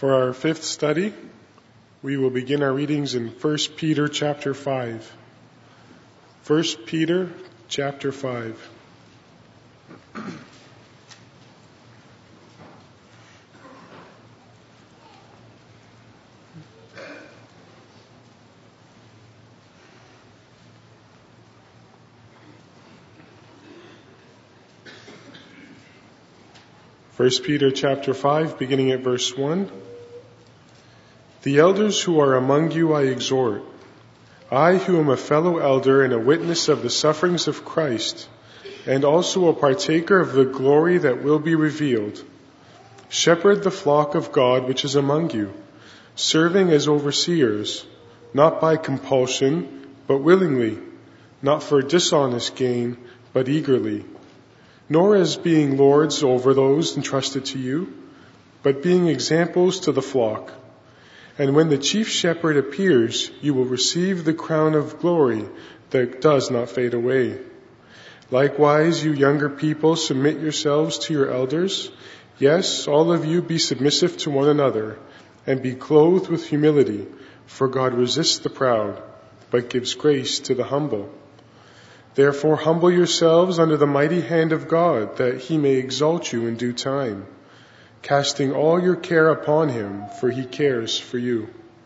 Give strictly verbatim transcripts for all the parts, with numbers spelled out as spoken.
For our fifth study, we will begin our readings in First Peter chapter five. First Peter chapter five. First Peter chapter five, beginning at verse one. The elders who are among you I exhort, I who am a fellow elder and a witness of the sufferings of Christ, and also a partaker of the glory that will be revealed. Shepherd the flock of God which is among you, serving as overseers, not by compulsion, but willingly, not for dishonest gain, but eagerly, nor as being lords over those entrusted to you, but being examples to the flock. And when the chief shepherd appears, you will receive the crown of glory that does not fade away. Likewise, you younger people, submit yourselves to your elders. Yes, all of you be submissive to one another, and be clothed with humility, for God resists the proud, but gives grace to the humble. Therefore humble yourselves under the mighty hand of God, that he may exalt you in due time, casting all your care upon him, for he cares for you.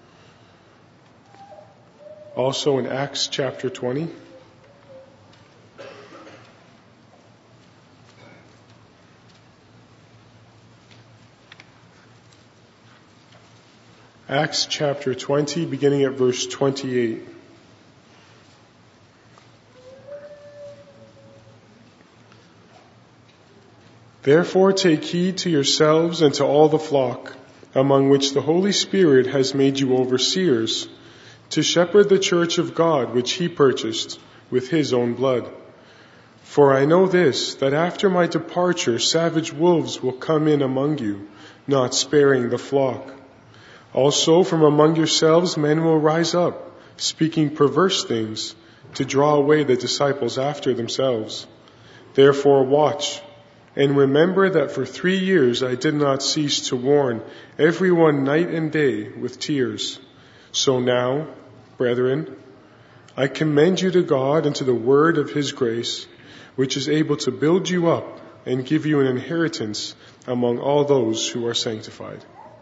Also in Acts chapter twenty. Acts chapter twenty, beginning at verse twenty-eight. Therefore take heed to yourselves and to all the flock, among which the Holy Spirit has made you overseers, to shepherd the church of God which he purchased with his own blood. For I know this, that after my departure savage wolves will come in among you, not sparing the flock. Also from among yourselves men will rise up, speaking perverse things, to draw away the disciples after themselves. Therefore watch, and remember that for three years I did not cease to warn everyone night and day with tears. So now, brethren, I commend you to God and to the word of his grace, which is able to build you up and give you an inheritance among all those who are sanctified.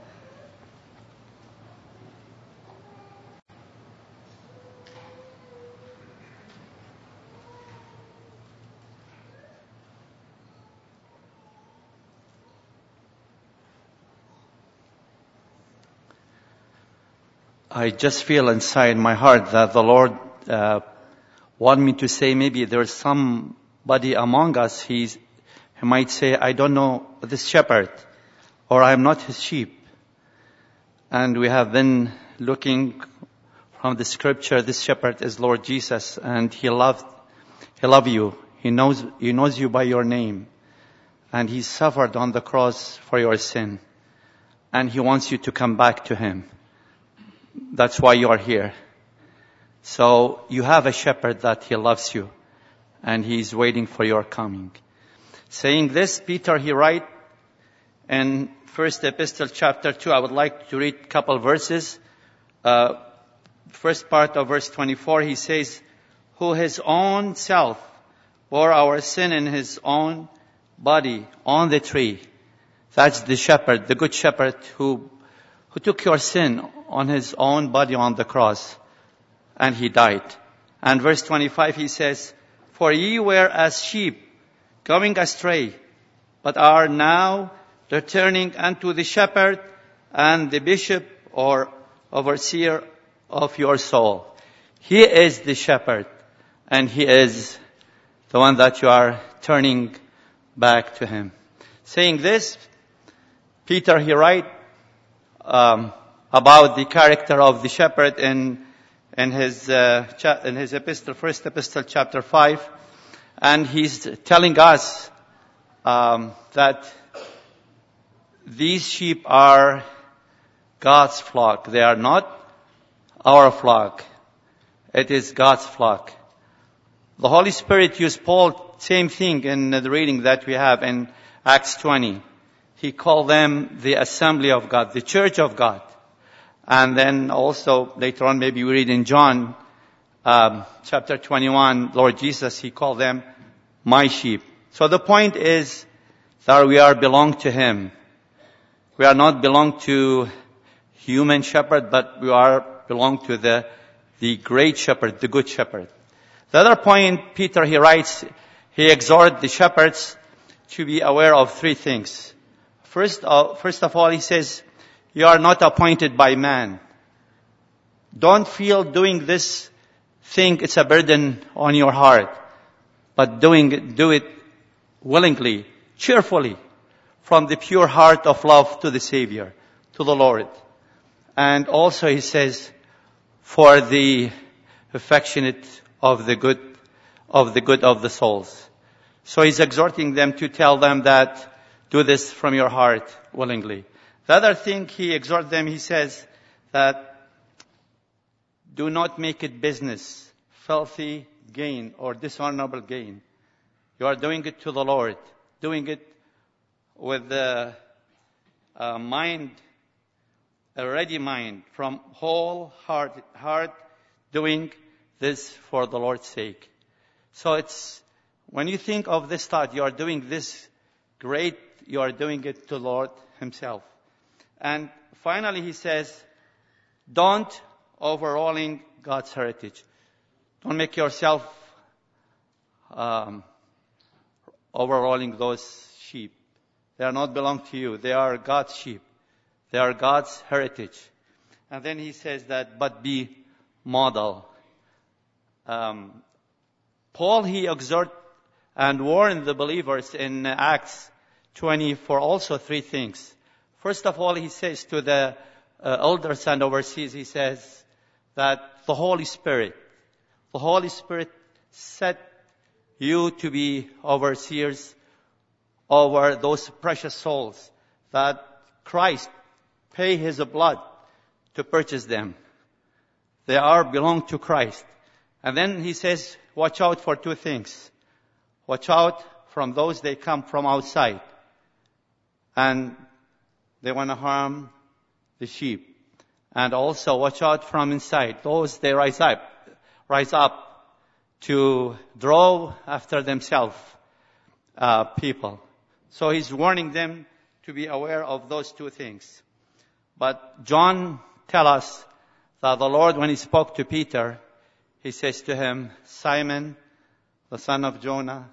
I just feel inside my heart that the Lord uh, want me to say maybe there's somebody among us, he's, he might say, I don't know this shepherd, or I'm not his sheep. And we have been looking from the scripture, this shepherd is Lord Jesus, and he loved, he loves you. He knows, he knows you by your name. And he suffered on the cross for your sin. And he wants you to come back to him. That's why you are here. So you have a shepherd that he loves you, and he's waiting for your coming. Saying this, Peter, he write in First Epistle chapter two, I would like to read a couple verses. Uh, first part of verse twenty-four, he says, who his own self bore our sin in his own body on the tree. That's the shepherd, the good shepherd who who took your sin on his own body on the cross, and he died. And verse twenty-five, he says, for ye were as sheep going astray, but are now returning unto the shepherd and the bishop or overseer of your soul. He is the shepherd, and he is the one that you are turning back to him. Saying this, Peter, he write, Um, about the character of the shepherd in in his uh, cha- in his epistle, first epistle, chapter five, and he's telling us um, that these sheep are God's flock. They are not our flock. It is God's flock. The Holy Spirit used Paul, same thing in the reading that we have in Acts twenty. he called them the assembly of God, the church of God. And then also later on, maybe we read in John um, chapter twenty-one, Lord Jesus, he called them my sheep. So the point is that we are belong to him. We are not belong to human shepherd, but we are belong to the the great shepherd, the good shepherd. The other point, Peter, he writes, he exhorts the shepherds to be aware of three things. First, uh, first of all, he says, you are not appointed by man. Don't feel doing this thing, it's a burden on your heart. But doing it, do it willingly, cheerfully, from the pure heart of love to the Savior, to the Lord. And also he says, for the affectionate of the good, of the good of the souls. So he's exhorting them to tell them that do this from your heart willingly. The other thing he exhorts them, he says that do not make it business, filthy gain or dishonorable gain. You are doing it to the Lord, doing it with the uh, mind, a ready mind, from whole heart, heart doing this for the Lord's sake. So it's, when you think of this thought, you are doing this great, you are doing it to the Lord himself. And finally he says, don't overruling God's heritage. Don't make yourself um, overruling those sheep. They are not belong to you. They are God's sheep. They are God's heritage. And then he says that, but be model. Um, Paul, he exhort and warned the believers in Acts twenty for also three things. First of all, he says to the uh, elders and overseers, he says that the Holy Spirit, the Holy Spirit set you to be overseers over those precious souls that Christ paid his blood to purchase them. They are belong to Christ. And then he says, watch out for two things. Watch out from those they come from outside. And they want to harm the sheep. And also watch out from inside. Those they rise up, rise up to draw after themselves uh, people. So he's warning them to be aware of those two things. But John tells us that the Lord, when he spoke to Peter, he says to him, Simon, the son of Jonah,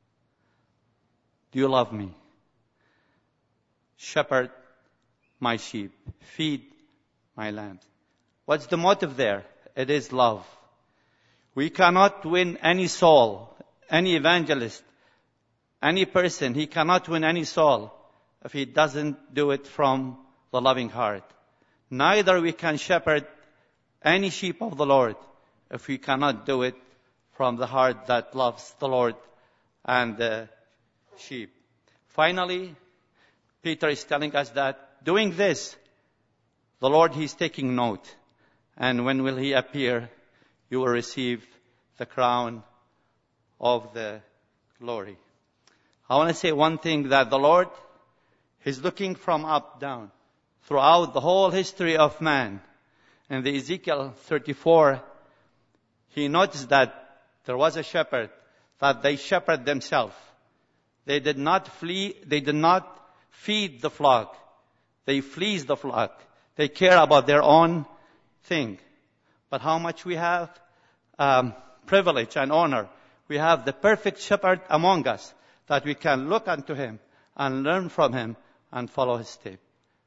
do you love me? Shepherd my sheep. Feed my lambs. What's the motive there? It is love. We cannot win any soul, any evangelist, any person. He cannot win any soul if he doesn't do it from the loving heart. Neither we can shepherd any sheep of the Lord if we cannot do it from the heart that loves the Lord and the sheep. Finally, Peter is telling us that doing this, the Lord, he's taking note. And when will he appear, you will receive the crown of the glory. I want to say one thing, that the Lord, he's looking from up down throughout the whole history of man. In the Ezekiel thirty-four, he noticed that there was a shepherd, that they shepherd themselves. They did not flee, they did not feed the flock. They fleece the flock. They care about their own thing. But how much we have um, privilege and honor. We have the perfect shepherd among us, that we can look unto him and learn from him and follow his step.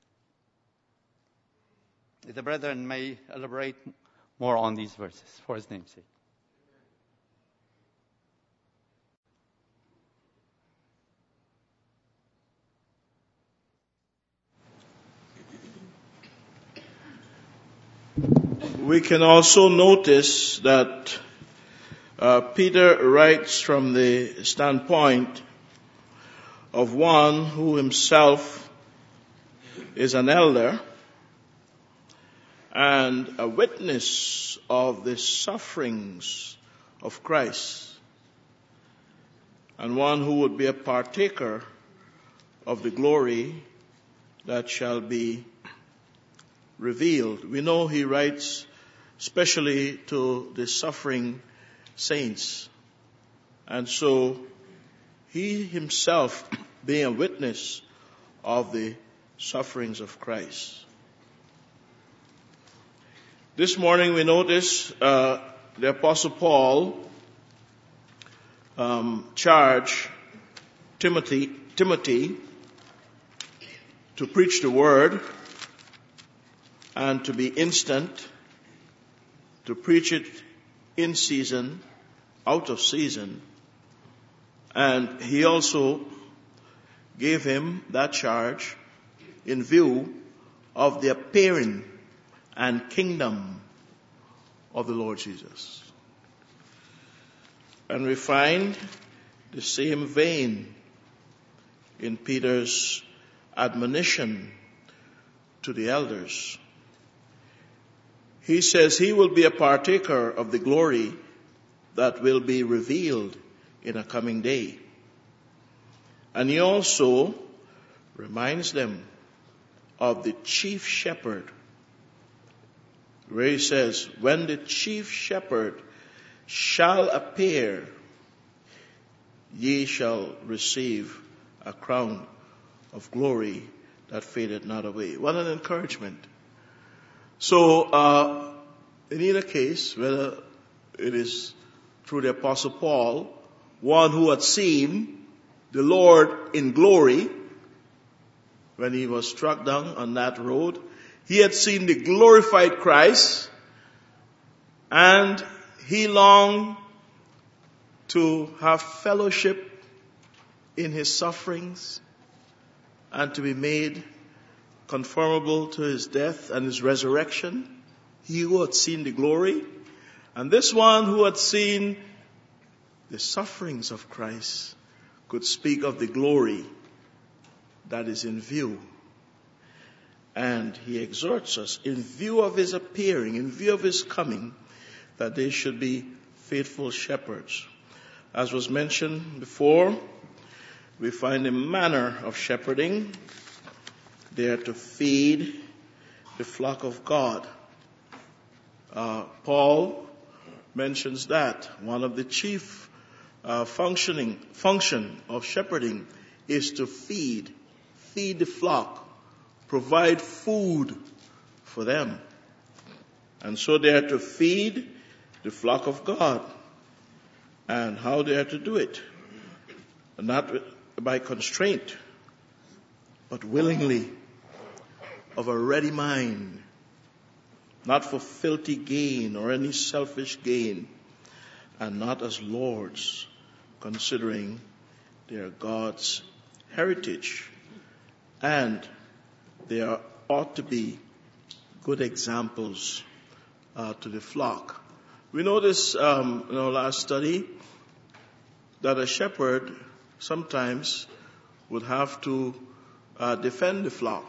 The brethren may elaborate more on these verses for his name's sake. We can also notice that uh, Peter writes from the standpoint of one who himself is an elder and a witness of the sufferings of Christ, and one who would be a partaker of the glory that shall be revealed. We know he writes especially to the suffering saints. And so he himself being a witness of the sufferings of Christ. This morning we notice uh, the Apostle Paul um, charged Timothy, Timothy to preach the word and to be instant, to preach it in season, out of season. And he also gave him that charge in view of the appearing and kingdom of the Lord Jesus. And we find the same vein in Peter's admonition to the elders. He says he will be a partaker of the glory that will be revealed in a coming day. And he also reminds them of the chief shepherd, where he says, when the chief shepherd shall appear, ye shall receive a crown of glory that fadeth not away. What an encouragement. So, uh, in either case, whether it is through the Apostle Paul, one who had seen the Lord in glory when he was struck down on that road, he had seen the glorified Christ, and he longed to have fellowship in his sufferings and to be made conformable to his death and his resurrection. He who had seen the glory, and this one who had seen the sufferings of Christ could speak of the glory that is in view. And he exhorts us, in view of his appearing, in view of his coming, that they should be faithful shepherds. As was mentioned before, we find a manner of shepherding. They are to feed the flock of God. Uh, Paul mentions that one of the chief uh, functioning function of shepherding is to feed, feed the flock, provide food for them. And so they are to feed the flock of God. And how they are to do it? Not by constraint, but willingly, of a ready mind, not for filthy gain or any selfish gain, and not as lords, considering they are God's heritage, and they are, ought to be good examples uh, to the flock. We noticed um, in our last study that a shepherd sometimes would have to uh, defend the flock.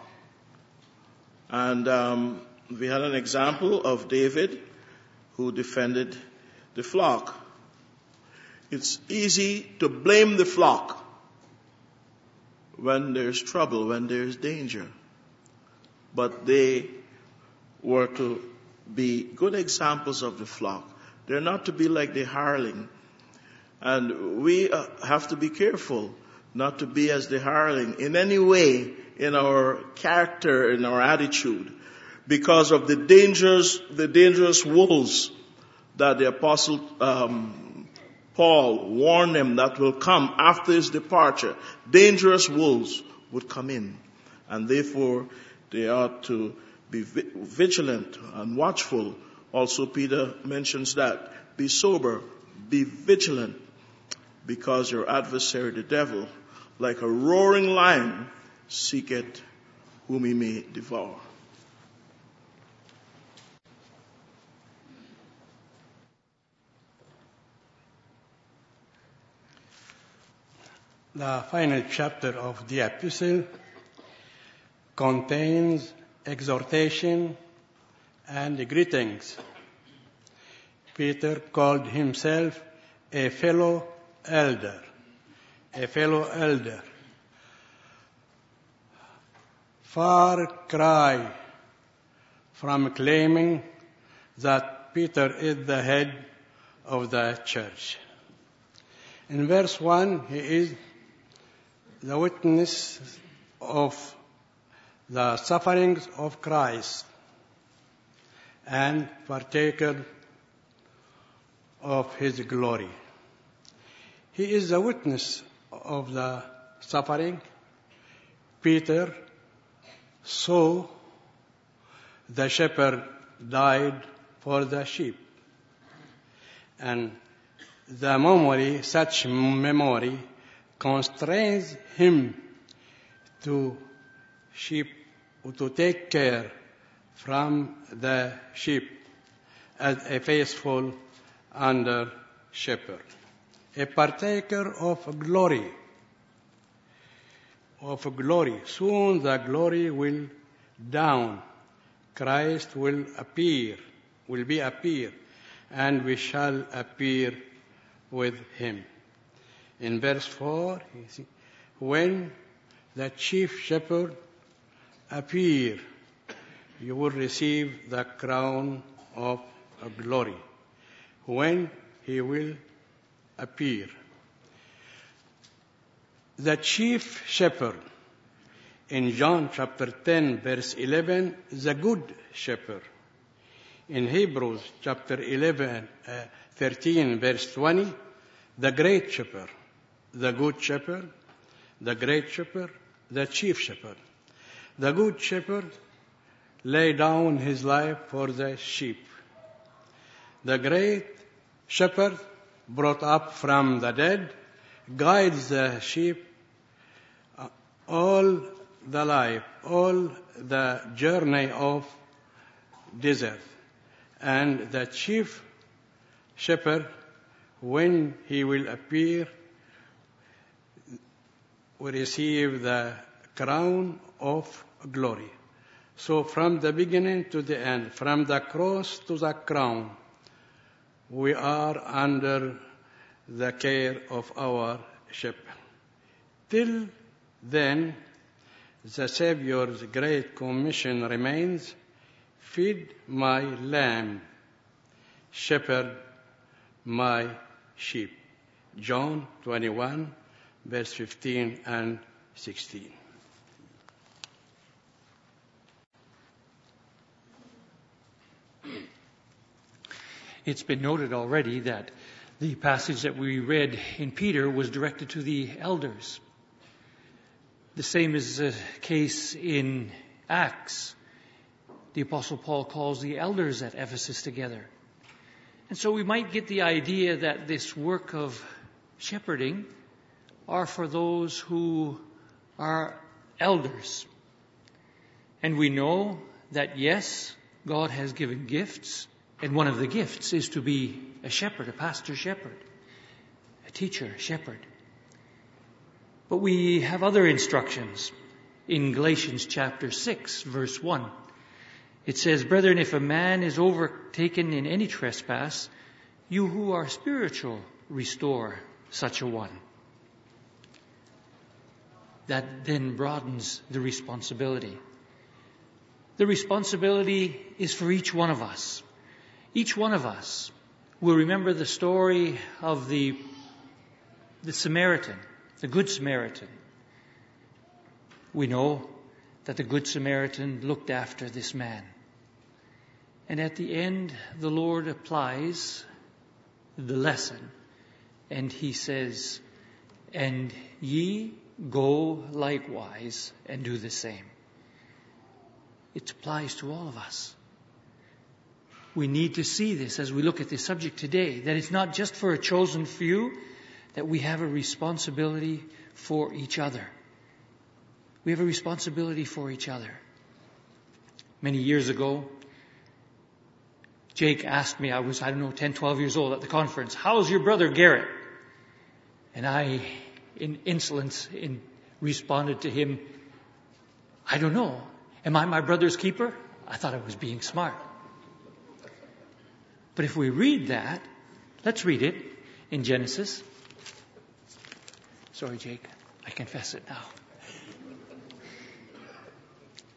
And um, we had an example of David who defended the flock. It's easy to blame the flock when there's trouble, when there's danger. But they were to be good examples of the flock. They're not to be like the hireling. And we uh, have to be careful not to be as the hireling in any way in our character, in our attitude, because of the dangers, the dangerous wolves that the apostle um, Paul warned them that will come after his departure. Dangerous wolves would come in, and therefore they ought to be vigilant and watchful. Also, Peter mentions that. Be sober, be vigilant, because your adversary, the devil, like a roaring lion, seeketh whom he may devour. The final chapter of the epistle contains exhortation and greetings. Peter called himself a fellow elder, a fellow elder. far cry from claiming that Peter is the head of the church. In verse one, he is the witness of the sufferings of Christ and partaker of his glory. He is the witness of the suffering. Peter saw the shepherd died for the sheep. And the memory, such memory, constrains him to sheep, to take care from the sheep as a faithful under shepherd, a partaker of glory, of glory. Soon the glory will down. Christ will appear, will be appear, and we shall appear with him. In verse four, when the chief shepherd appear, you will receive the crown of glory. When he will appear. The chief shepherd in John chapter ten verse eleven, the good shepherd. In Hebrews chapter eleven, uh, thirteen verse twenty, the great shepherd, the good shepherd, the great shepherd, the chief shepherd. The good shepherd lay down his life for the sheep. The great shepherd, brought up from the dead, guides the sheep uh, all the life, all the journey of desert. And the chief shepherd, when he will appear, will receive the crown of glory. So from the beginning to the end, from the cross to the crown, we are under the care of our shepherd. Till then, the Savior's great commission remains, feed my lamb, shepherd my sheep. John twenty-one, verse fifteen and sixteen. It's been noted already that the passage that we read in Peter was directed to the elders. The same is the case in Acts. The Apostle Paul calls the elders at Ephesus together. And so we might get the idea that this work of shepherding are for those who are elders. And we know that, yes, God has given gifts. And one of the gifts is to be a shepherd, a pastor shepherd, a teacher shepherd. But we have other instructions in Galatians chapter six, verse one. It says, "Brethren, if a man is overtaken in any trespass, you who are spiritual, restore such a one." That then broadens the responsibility. The responsibility is for each one of us. Each one of us will remember the story of the, the Samaritan, the Good Samaritan. We know that the Good Samaritan looked after this man. And at the end, the Lord applies the lesson. And he says, "And ye go likewise and do the same." It applies to all of us. We need to see this as we look at this subject today, that it's not just for a chosen few, that we have a responsibility for each other. We have a responsibility for each other. Many years ago, Jake asked me, I was, I don't know, ten, twelve years old at the conference, "How's your brother Garrett?" And I, in insolence, in, responded to him, "I don't know. Am I my brother's keeper?" I thought I was being smart. But if we read that, let's read it in Genesis. Sorry, Jake, I confess it now.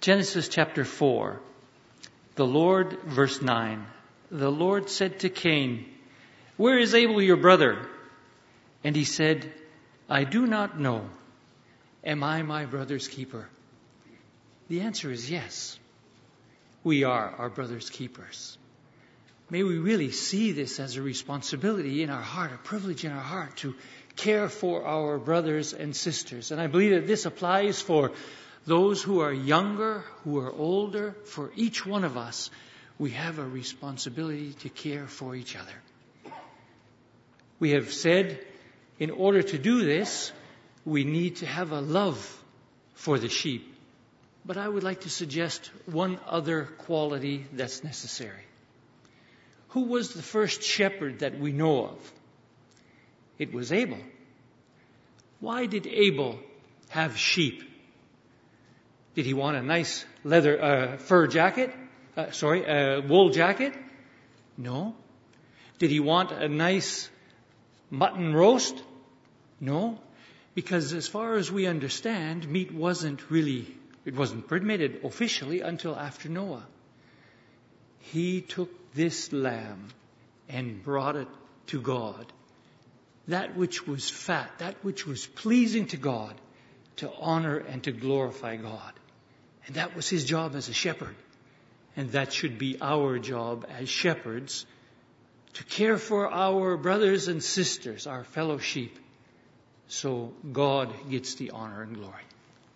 Genesis chapter four. The Lord, verse nine. The Lord said to Cain, "Where is Abel your brother?" And he said, "I do not know. Am I my brother's keeper?" The answer is yes. We are our brother's keepers. May we really see this as a responsibility in our heart, a privilege in our heart to care for our brothers and sisters. And I believe that this applies for those who are younger, who are older. For each one of us, we have a responsibility to care for each other. We have said, in order to do this, we need to have a love for the sheep. But I would like to suggest one other quality that's necessary. Who was the first shepherd that we know of? It was Abel. Why did Abel have sheep? Did he want a nice leather uh, fur jacket? Uh, sorry, a wool jacket? No. Did he want a nice mutton roast? No. Because as far as we understand, meat wasn't really, it wasn't permitted officially until after Noah. He took this lamb and brought it to God. That which was fat, that which was pleasing to God, to honor and to glorify God. And that was his job as a shepherd. And that should be our job as shepherds, to care for our brothers and sisters, our fellow sheep, so God gets the honor and glory.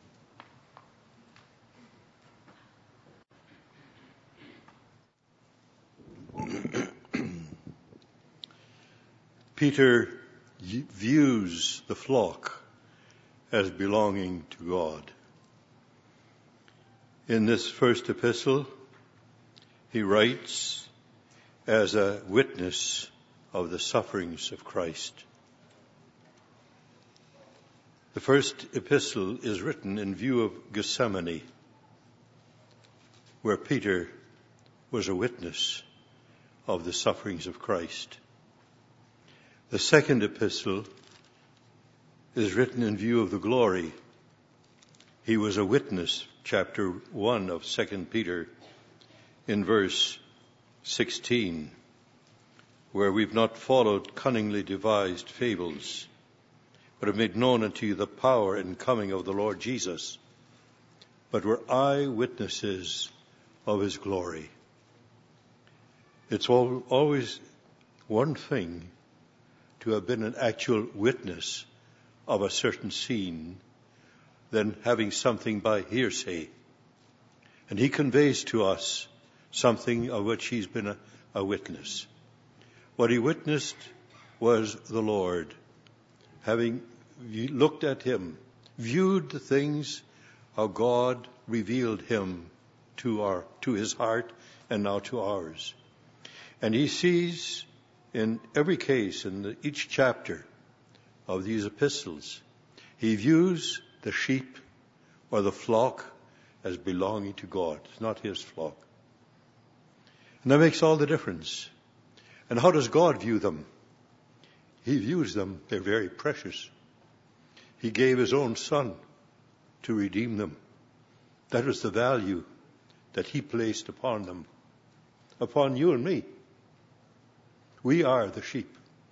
Peter views the flock as belonging to God. In this first epistle, he writes as a witness of the sufferings of Christ. The first epistle is written in view of Gethsemane, where Peter was a witness of the sufferings of Christ. The second epistle is written in view of the glory. He was a witness, chapter one of Second Peter, in verse sixteen, where we've not followed cunningly devised fables, but have made known unto you the power and coming of the Lord Jesus, but were eyewitnesses of his glory. It's all, always one thing to have been an actual witness of a certain scene than having something by hearsay. And he conveys to us something of which he's been a, a witness. What he witnessed was the Lord, having looked at him, viewed the things, how God revealed him to our, to his heart and now to ours. And he sees in every case, in the, each chapter of these epistles, he views the sheep or the flock as belonging to God. It's not his flock. And that makes all the difference. And how does God view them? He views them, they're very precious. He gave his own son to redeem them. That was the value that he placed upon them, upon you and me. We are the sheep.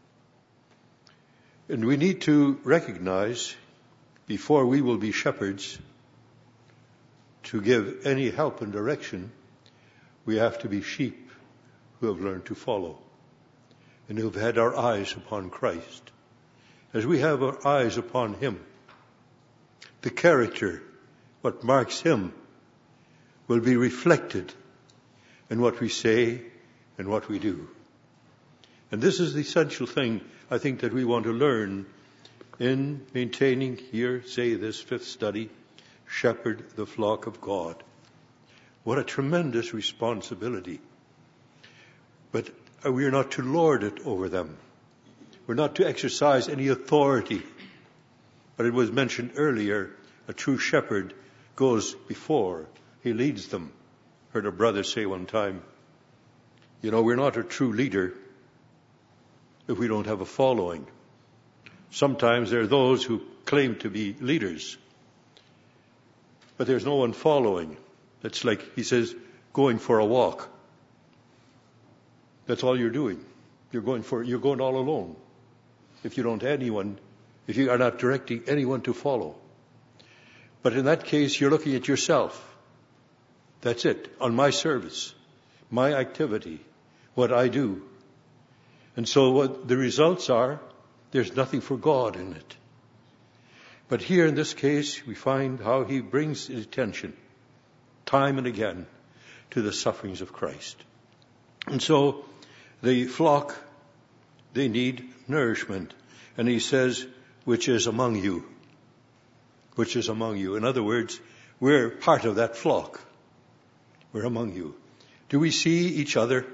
And we need to recognize, before we will be shepherds, to give any help and direction, we have to be sheep who have learned to follow and who have had our eyes upon Christ. As we have our eyes upon him, the character, what marks him, will be reflected in what we say and what we do. And this is the essential thing, I think, that we want to learn in maintaining here, say, this fifth study, shepherd the flock of God. What a tremendous responsibility. But we are not to lord it over them. We're not to exercise any authority. But it was mentioned earlier, a true shepherd goes before. He leads them. Heard a brother say one time, you know, we're not a true leader if we don't have a following. Sometimes there are those who claim to be leaders, but there's no one following. It's like, he says, going for a walk. That's all you're doing. You're going for, you're going all alone. If you don't have anyone, if you are not directing anyone to follow. But in that case, you're looking at yourself. That's it. On my service, my activity, what I do. And so what the results are, there's nothing for God in it. But here in this case, we find how he brings his attention time and again to the sufferings of Christ. And so the flock, they need nourishment. And he says, which is among you. Which is among you. In other words, we're part of that flock. We're among you. Do we see each other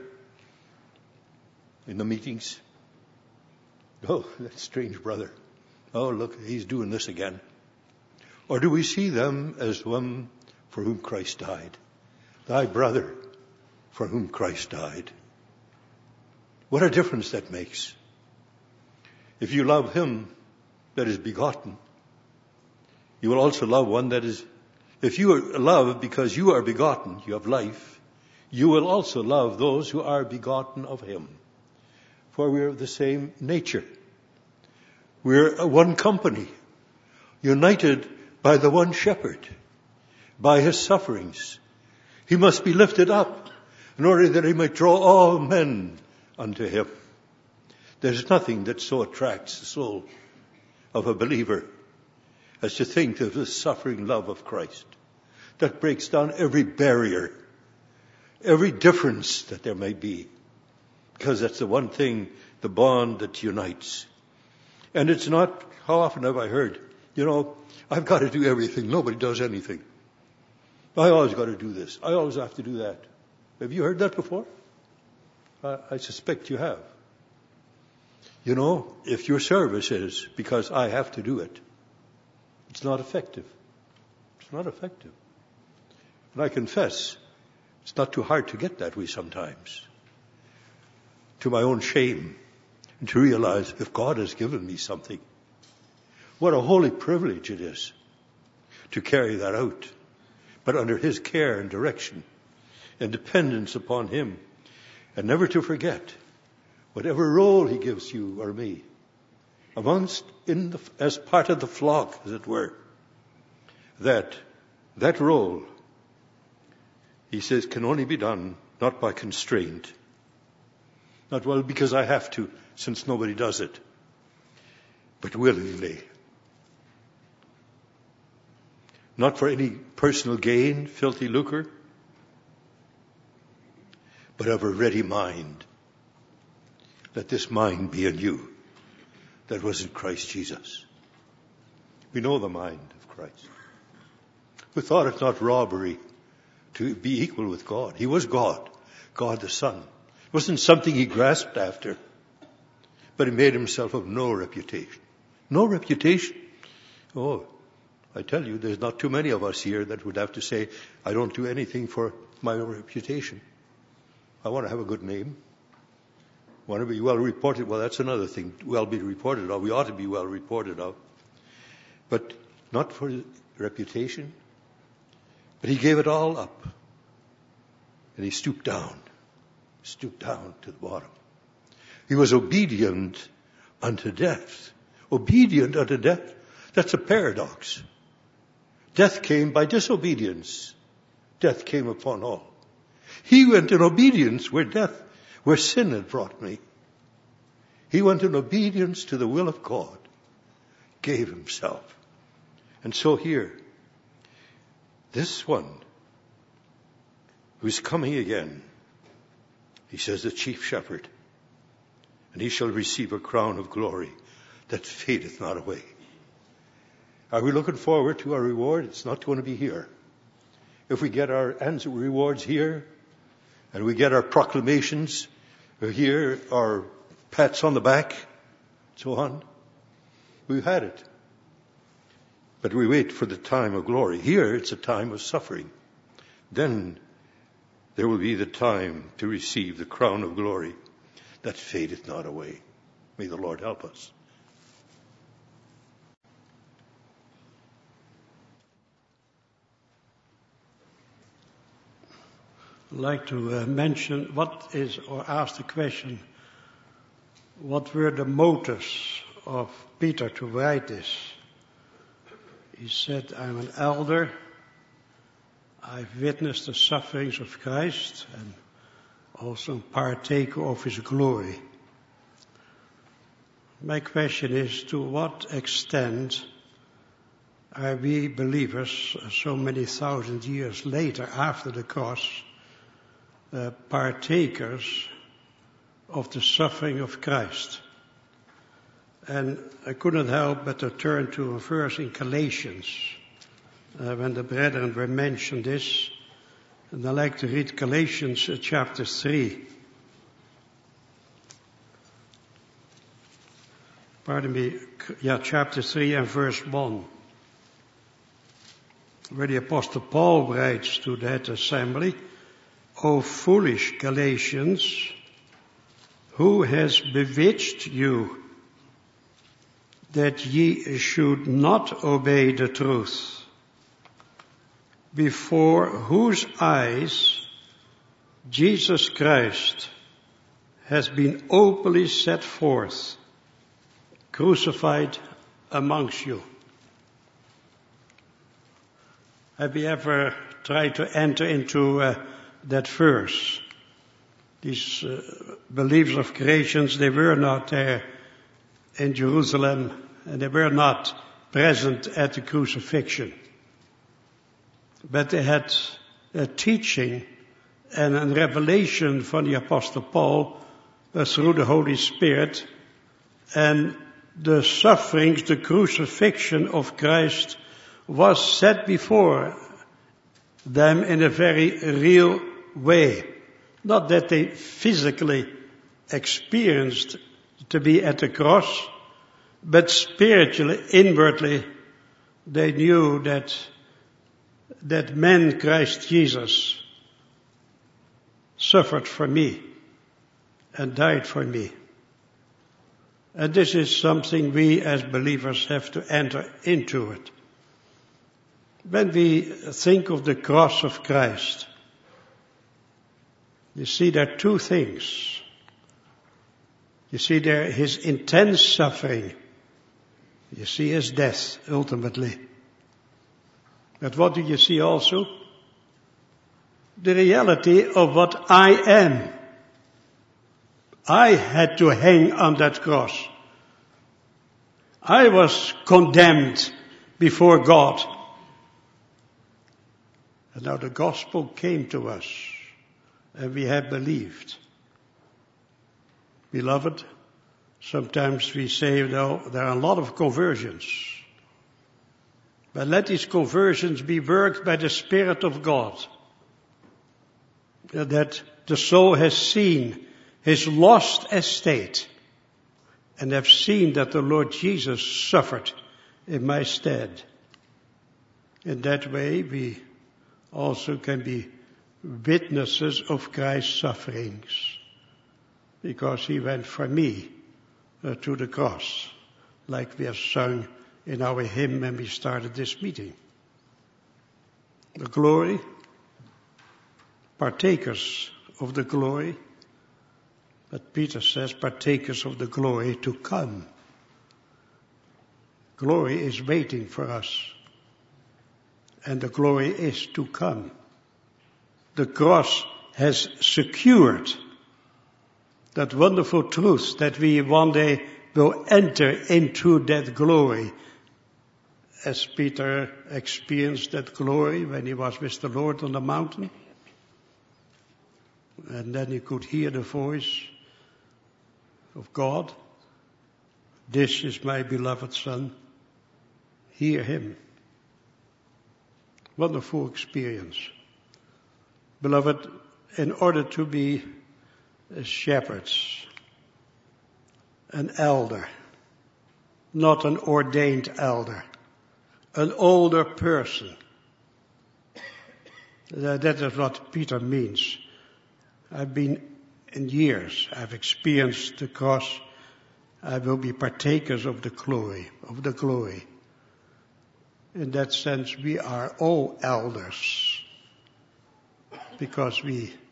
in the meetings? Oh, that strange brother. Oh, look, he's doing this again. Or do we see them as one for whom Christ died? Thy brother for whom Christ died. What a difference that makes. If you love him that is begotten, you will also love one that is, if you love because you are begotten, you have life, you will also love those who are begotten of him. For we are of the same nature. We're one company, united by the one shepherd, by his sufferings. He must be lifted up in order that he might draw all men unto him. There's nothing that so attracts the soul of a believer as to think of the suffering love of Christ. That breaks down every barrier, every difference that there may be. Because that's the one thing, the bond that unites. And it's not, how often have I heard, you know, I've got to do everything. Nobody does anything. I always got to do this. I always have to do that. Have you heard that before? I, I suspect you have. You know, if your service is because I have to do it, it's not effective. It's not effective. And I confess, it's not too hard to get that way sometimes. To my own shame. And to realize if God has given me something, what a holy privilege it is to carry that out. But under his care and direction and dependence upon him. And never to forget, whatever role he gives you or me, amongst, in the, as part of the flock, as it were, that that role, he says, can only be done not by constraint. Not, well, because I have to, since nobody does it, but willingly. Not for any personal gain, filthy lucre, but of a ready mind. Let this mind be in you that was in Christ Jesus. We know the mind of Christ. We thought it not robbery to be equal with God. He was God, God the Son. It wasn't something he grasped after, but he made himself of no reputation. No reputation. Oh, I tell you, there's not too many of us here that would have to say, I don't do anything for my own reputation. I want to have a good name. I want to be well reported. Well, that's another thing. Well be reported of. We ought to be well reported of. But not for reputation. But he gave it all up. And he stooped down. Stooped down to the bottom. He was obedient unto death. Obedient unto death. That's a paradox. Death came by disobedience. Death came upon all. He went in obedience where death, where sin had brought me. He went in obedience to the will of God. Gave himself. And so here, this one who's coming again, he says the chief shepherd, and he shall receive a crown of glory that fadeth not away. Are we looking forward to our reward? It's not going to be here. If we get our answer rewards here, and we get our proclamations here, our pats on the back, so on, we've had it. But we wait for the time of glory. Here, it's a time of suffering. Then there will be the time to receive the crown of glory that fadeth not away. May the Lord help us. I'd like to uh, mention what is, or ask the question, what were the motives of Peter to write this? He said, I'm an elder, I've witnessed the sufferings of Christ and also partaker of his glory. My question is, to what extent are we believers, so many thousand years later after the cross, uh, partakers of the suffering of Christ? And I couldn't help but to turn to a verse in Galatians, uh, when the brethren were mentioned this, and I'd like to read Galatians uh, chapter three. Pardon me, yeah, chapter three and verse one. Where the Apostle Paul writes to that assembly, O foolish Galatians, who has bewitched you that ye should not obey the truth, before whose eyes Jesus Christ has been openly set forth, crucified amongst you. Have you ever tried to enter into uh, that verse? These uh, believers of Galatians, they were not there in Jerusalem, and they were not present at the crucifixion. But they had a teaching and a revelation from the Apostle Paul uh, through the Holy Spirit, and the sufferings, the crucifixion of Christ was set before them in a very real way. Not that they physically experienced to be at the cross, but spiritually, inwardly, they knew that that man, Christ Jesus, suffered for me and died for me. And this is something we as believers have to enter into it. When we think of the cross of Christ, you see there are two things. You see there his intense suffering. You see his death, ultimately. But what do you see also? The reality of what I am. I had to hang on that cross. I was condemned before God. And now the gospel came to us, and we have believed. Beloved, sometimes we say, no, there are a lot of conversions. But let these conversions be worked by the Spirit of God. That the soul has seen his lost estate and have seen that the Lord Jesus suffered in my stead. In that way, we also can be witnesses of Christ's sufferings, because he went for me uh, to the cross, like we have sung in our hymn when we started this meeting. The glory, partakers of the glory, but Peter says partakers of the glory to come. Glory is waiting for us. And the glory is to come. The cross has secured that wonderful truth that we one day will enter into that glory. As Peter experienced that glory when he was with the Lord on the mountain. And then he could hear the voice of God. This is my beloved Son. Hear him. Wonderful experience. Beloved, in order to be shepherds, an elder, not an ordained elder, an older person. That is what Peter means. I've been in years, I've experienced the cross. I will be partakers of the glory, of the glory. In that sense, we are all elders, because we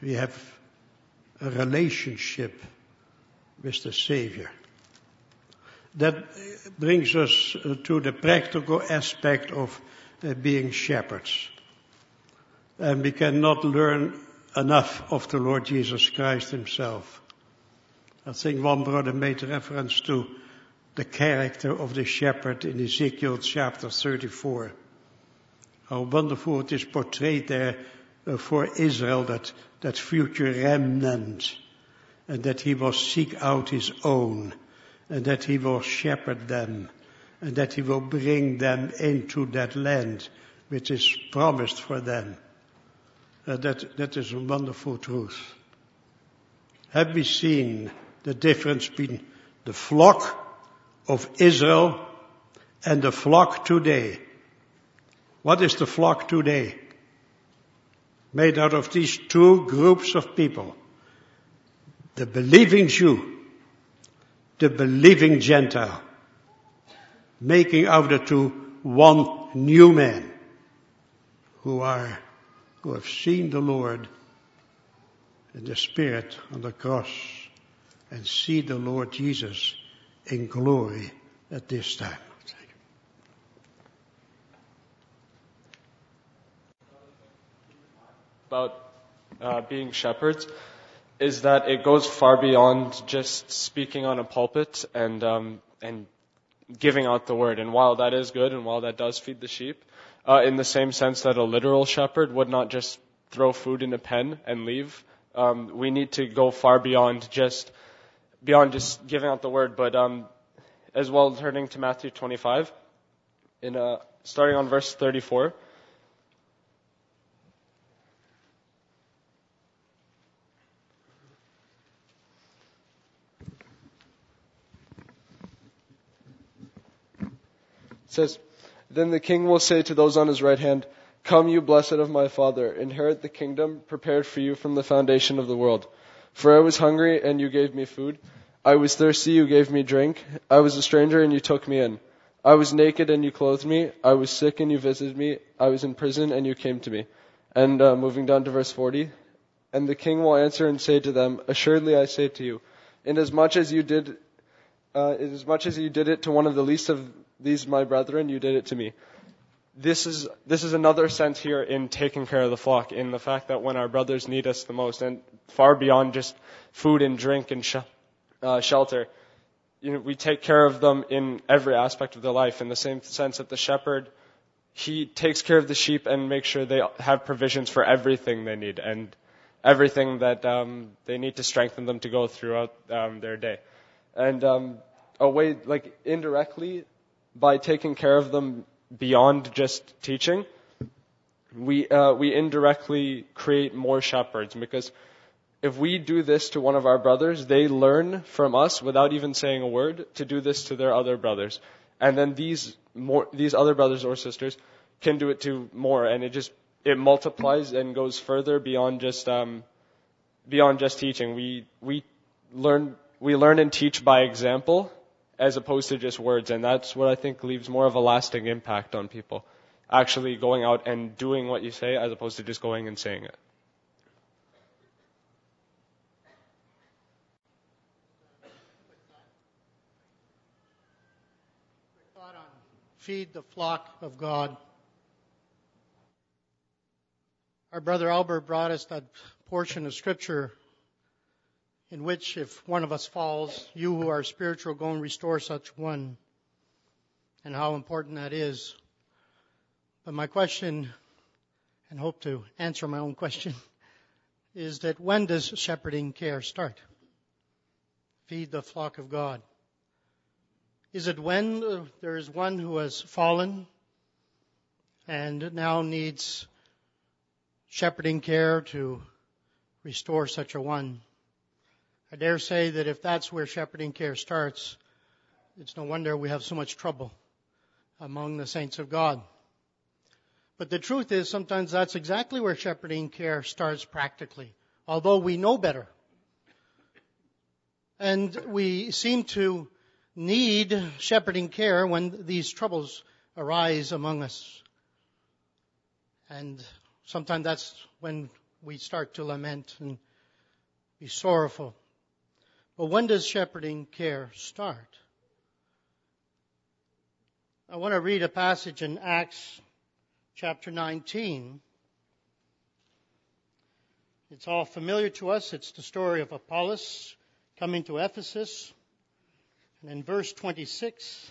We have a relationship with the Savior. That brings us to the practical aspect of uh, being shepherds. And we cannot learn enough of the Lord Jesus Christ himself. I think one brother made reference to the character of the shepherd in Ezekiel chapter thirty-four. How wonderful it is portrayed there uh, for Israel, that, that future remnant, and that he will seek out his own, and that he will shepherd them, and that he will bring them into that land which is promised for them. Uh, that, that is a wonderful truth. Have we seen the difference between the flock of Israel and the flock today? What is the flock today? Made out of these two groups of people. The believing Jew, the believing Gentile, making out the two one new man, who are, who have seen the Lord in the Spirit on the cross, and see the Lord Jesus in glory at this time. About uh, being shepherds is that it goes far beyond just speaking on a pulpit and um, and giving out the word. And while that is good, and while that does feed the sheep, uh, in the same sense that a literal shepherd would not just throw food in a pen and leave, um, we need to go far beyond just beyond just giving out the word. But um, as well, turning to Matthew twenty-five, in uh, starting on verse thirty-four. It says, "Then the king will say to those on his right hand, 'Come, you blessed of my Father, inherit the kingdom prepared for you from the foundation of the world. For I was hungry, and you gave me food. I was thirsty, you gave me drink. I was a stranger, and you took me in. I was naked, and you clothed me. I was sick, and you visited me. I was in prison, and you came to me.'" And uh, moving down to verse forty, "And the king will answer and say to them, 'Assuredly I say to you, inasmuch as you did, uh, inasmuch as you did it to one of the least of these my brethren, you did it to me.'" This is this is another sense here in taking care of the flock, in the fact that when our brothers need us the most, and far beyond just food and drink and sh- uh, shelter, you know, we take care of them in every aspect of their life. In the same sense that the shepherd, he takes care of the sheep and makes sure they have provisions for everything they need and everything that um, they need to strengthen them to go throughout um, their day. And um, a way, like indirectly, by taking care of them beyond just teaching, we uh, we indirectly create more shepherds, because if we do this to one of our brothers, they learn from us without even saying a word to do this to their other brothers, and then these more these other brothers or sisters can do it to more, and it just it multiplies and goes further beyond just um, beyond just teaching. We we learn we learn and teach by example, as opposed to just words. And that's what I think leaves more of a lasting impact on people. Actually going out and doing what you say, as opposed to just going and saying it. Thought on feed the flock of God. Our brother Albert brought us that portion of Scripture in which, if one of us falls, you who are spiritual go and restore such one, and how important that is. But my question, and hope to answer my own question, is that when does shepherding care start? Feed the flock of God. Is it when there is one who has fallen and now needs shepherding care to restore such a one? I dare say that if that's where shepherding care starts, it's no wonder we have so much trouble among the saints of God. But the truth is, sometimes that's exactly where shepherding care starts practically, although we know better. And we seem to need shepherding care when these troubles arise among us. And sometimes that's when we start to lament and be sorrowful. But when does shepherding care start? I want to read a passage in Acts chapter nineteen. It's all familiar to us. It's the story of Apollos coming to Ephesus. And in verse twenty-six,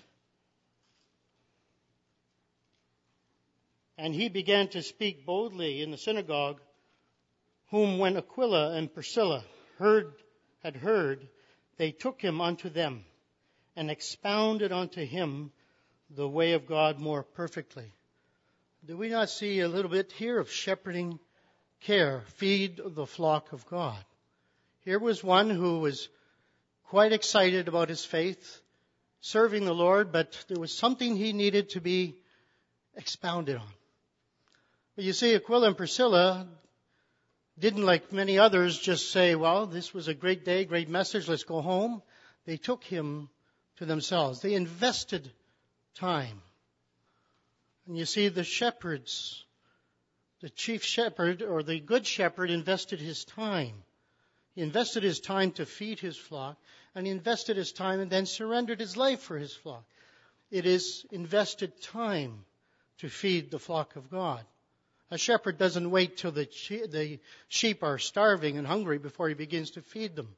and he began to speak boldly in the synagogue, whom when Aquila and Priscilla heard, had heard, they took him unto them, and expounded unto him the way of God more perfectly. Do we not see a little bit here of shepherding care? Feed the flock of God. Here was one who was quite excited about his faith, serving the Lord, but there was something he needed to be expounded on. But you see, Aquila and Priscilla didn't, like many others, just say, well, this was a great day, great message, let's go home. They took him to themselves. They invested time. And you see, the shepherds, the chief shepherd or the good shepherd invested his time. He invested his time to feed his flock, and he invested his time and then surrendered his life for his flock. It is invested time to feed the flock of God. A shepherd doesn't wait till the the sheep are starving and hungry before he begins to feed them.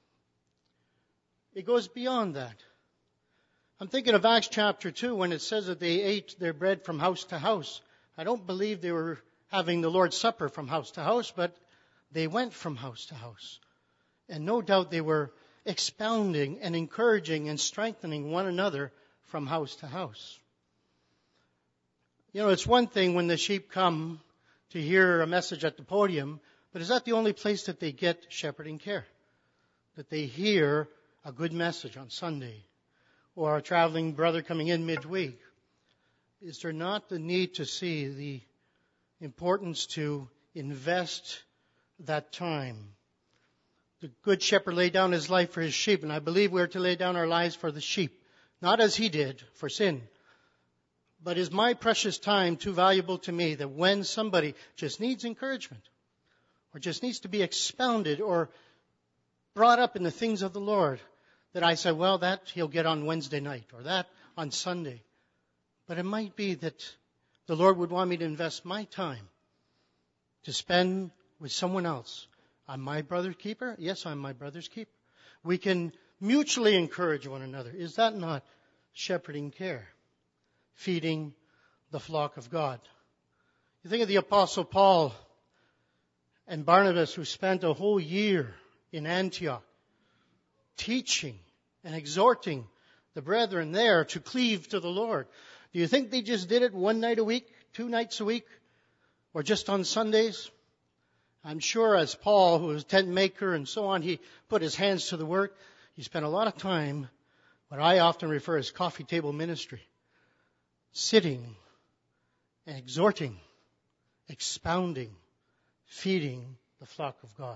It goes beyond that. I'm thinking of Acts chapter two when it says that they ate their bread from house to house. I don't believe they were having the Lord's Supper from house to house, but they went from house to house. And no doubt they were expounding and encouraging and strengthening one another from house to house. You know, it's one thing when the sheep come to hear a message at the podium, but is that the only place that they get shepherding care? That they hear a good message on Sunday, or a traveling brother coming in midweek? Is there not the need to see the importance to invest that time? The good shepherd laid down his life for his sheep, and I believe we are to lay down our lives for the sheep, not as he did for sin. But is my precious time too valuable to me that when somebody just needs encouragement, or just needs to be expounded or brought up in the things of the Lord, that I say, well, that he'll get on Wednesday night, or that on Sunday. But it might be that the Lord would want me to invest my time to spend with someone else. I'm my brother's keeper? Yes, I'm my brother's keeper. We can mutually encourage one another. Is that not shepherding care? Feeding the flock of God. You think of the Apostle Paul and Barnabas, who spent a whole year in Antioch teaching and exhorting the brethren there to cleave to the Lord. Do you think they just did it one night a week, two nights a week, or just on Sundays? I'm sure as Paul, who was a tent maker and so on, he put his hands to the work. He spent a lot of time, what I often refer as coffee table ministry, sitting and exhorting, expounding, feeding the flock of God.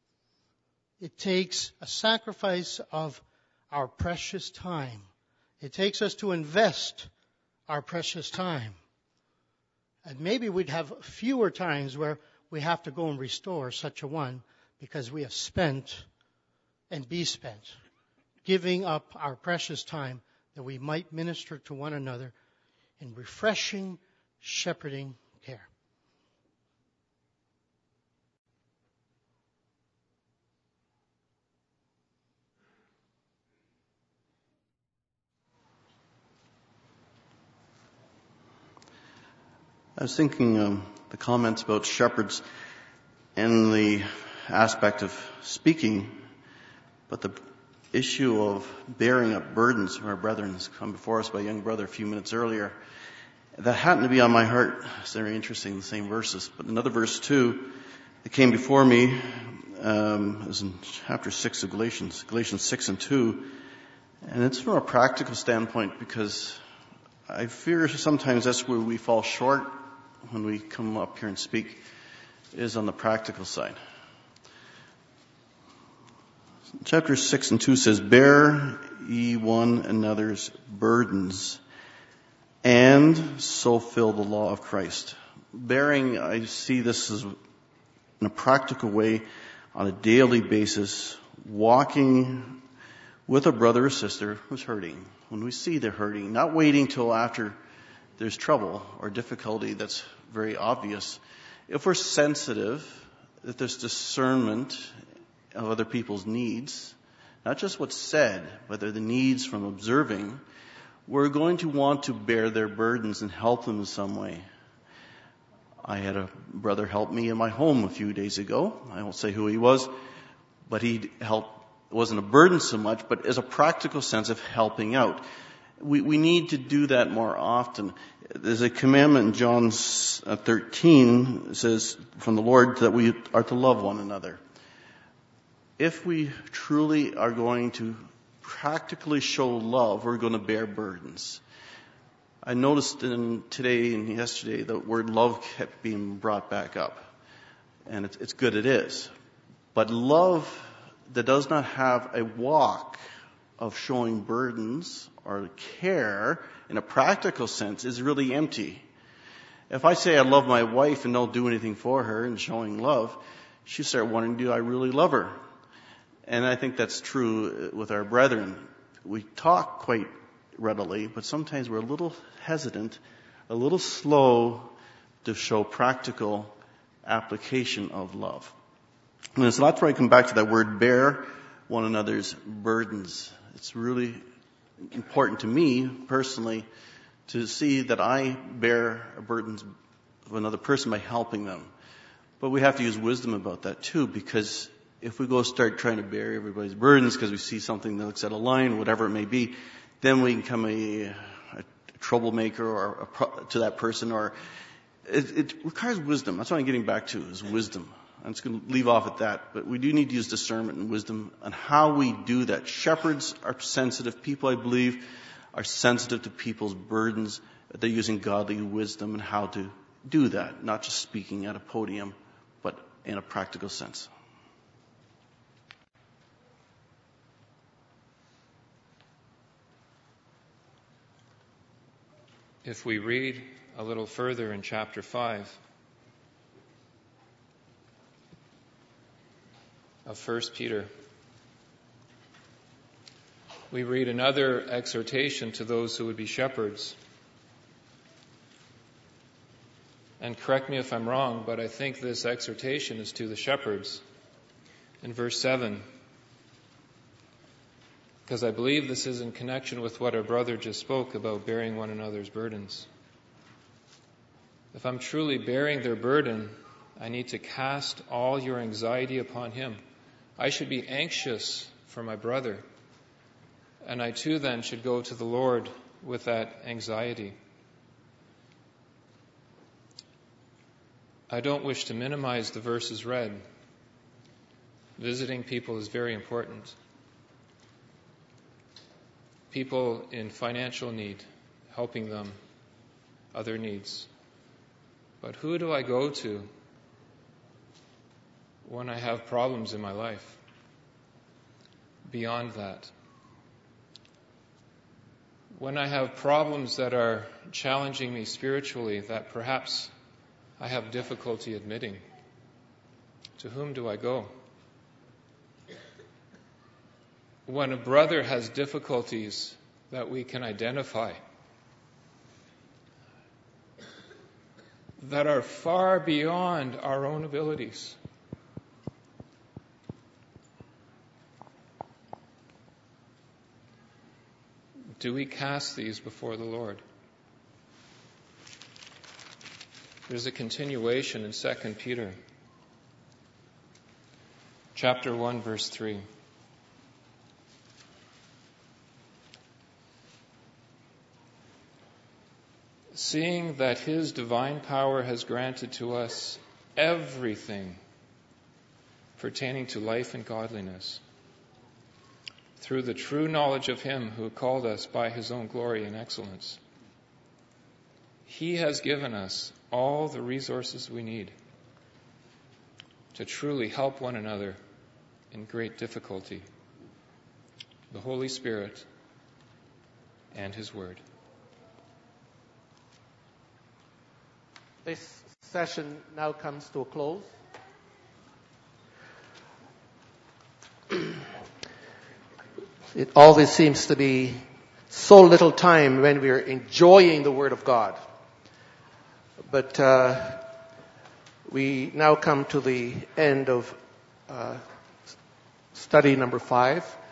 It takes a sacrifice of our precious time. It takes us to invest our precious time. And maybe we'd have fewer times where we have to go and restore such a one because we have spent and be spent giving up our precious time that we might minister to one another in refreshing, shepherding care. I was thinking um, the comments about shepherds and the aspect of speaking, but the issue of bearing up burdens from our brethren has come before us by a young brother a few minutes earlier. That happened to be on my heart. It's very interesting, the same verses. But another verse too that came before me um, is in chapter six of Galatians, Galatians six and two. And it's from a practical standpoint because I fear sometimes that's where we fall short when we come up here and speak, is on the practical side. Chapter six and two says, bear ye one another's burdens, and so fill the law of Christ. Bearing, I see this as in a practical way on a daily basis, walking with a brother or sister who's hurting. When we see they're hurting, not waiting till after there's trouble or difficulty that's very obvious. If we're sensitive, that there's discernment of other people's needs, not just what's said, but they're the needs from observing, we're going to want to bear their burdens and help them in some way. I had a brother help me in my home a few days ago. I won't say who he was, but he helped. It wasn't a burden so much, but as a practical sense of helping out. We, we need to do that more often. There's a commandment in John thirteen, it says from the Lord that we are to love one another. If we truly are going to practically show love, we're going to bear burdens. I noticed in today and yesterday the word love kept being brought back up. And it's, it's good it is. But love that does not have a walk of showing burdens or care in a practical sense is really empty. If I say I love my wife and don't do anything for her and showing love, she start wondering, do I really love her? And I think that's true with our brethren. We talk quite readily, but sometimes we're a little hesitant, a little slow to show practical application of love. And so that's where I come back to that word, bear one another's burdens. It's really important to me personally to see that I bear burdens of another person by helping them. But we have to use wisdom about that too, because if we go start trying to bear everybody's burdens because we see something that looks out of line, whatever it may be, then we become a, a troublemaker or a pro, to that person. Or it, it requires wisdom. That's what I'm getting back to, is wisdom. I'm just going to leave off at that. But we do need to use discernment and wisdom on how we do that. Shepherds are sensitive. People, I believe, are sensitive to people's burdens. They're using godly wisdom and how to do that, not just speaking at a podium, but in a practical sense. If we read a little further in chapter five of First Peter, we read another exhortation to those who would be shepherds. And correct me if I'm wrong, but I think this exhortation is to the shepherds in verse seven. Because I believe this is in connection with what our brother just spoke about, bearing one another's burdens. If I'm truly bearing their burden, I need to cast all your anxiety upon him. I should be anxious for my brother. And I too then should go to the Lord with that anxiety. I don't wish to minimize the verses read. Visiting people is very important. People in financial need, helping them, other needs. But who do I go to when I have problems in my life? Beyond that. When I have problems that are challenging me spiritually, that perhaps I have difficulty admitting, to whom do I go? When a brother has difficulties that we can identify, that are far beyond our own abilities, do we cast these before the Lord? There's a continuation in Second Peter, chapter one, verse three. Seeing that his divine power has granted to us everything pertaining to life and godliness, through the true knowledge of him who called us by his own glory and excellence. He has given us all the resources we need to truly help one another in great difficulty. The Holy Spirit and his word. This session now comes to a close. It always seems to be so little time when we are enjoying the Word of God. But uh, we now come to the end of uh, study number five.